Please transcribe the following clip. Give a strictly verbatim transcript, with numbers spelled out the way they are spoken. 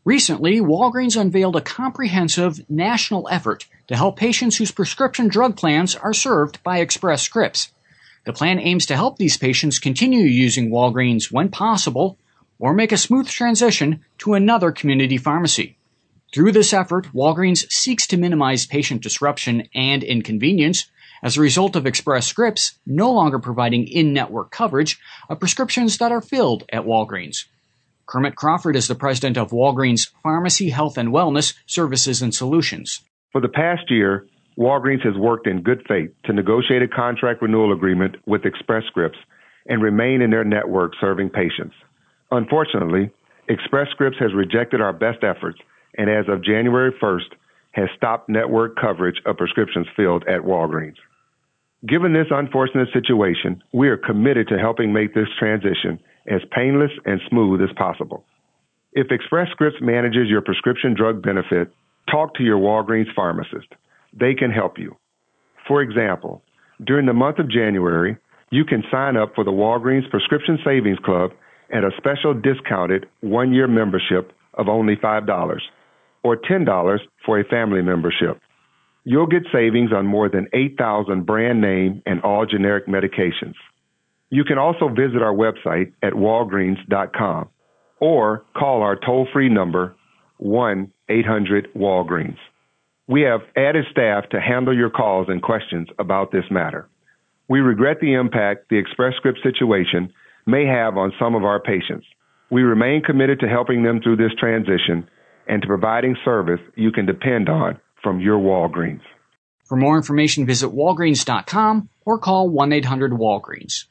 Recently, Walgreens unveiled a comprehensive national effort to help patients whose prescription drug plans are served by Express Scripts. The plan aims to help these patients continue using Walgreens when possible or make a smooth transition to another community pharmacy. Through this effort, Walgreens seeks to minimize patient disruption and inconvenience as a result of Express Scripts no longer providing in-network coverage of prescriptions that are filled at Walgreens. Kermit Crawford is the president of Walgreens Pharmacy, Health and Wellness Services and Solutions. For the past year, Walgreens has worked in good faith to negotiate a contract renewal agreement with Express Scripts and remain in their network serving patients. Unfortunately, Express Scripts has rejected our best efforts and as of January first has stopped network coverage of prescriptions filled at Walgreens. Given this unfortunate situation, we are committed to helping make this transition as painless and smooth as possible. If Express Scripts manages your prescription drug benefit, talk to your Walgreens pharmacist. They can help you. For example, during the month of January, you can sign up for the Walgreens Prescription Savings Club at a special discounted one-year membership of only five dollars or ten dollars for a family membership. You'll get savings on more than eight thousand brand name and all generic medications. You can also visit our website at walgreens dot com or call our toll-free number one eight hundred Walgreens. We have added staff to handle your calls and questions about this matter. We regret the impact the Express Scripts situation may have on some of our patients. We remain committed to helping them through this transition and to providing service you can depend on from your Walgreens. For more information, visit walgreens dot com or call one eight hundred Walgreens.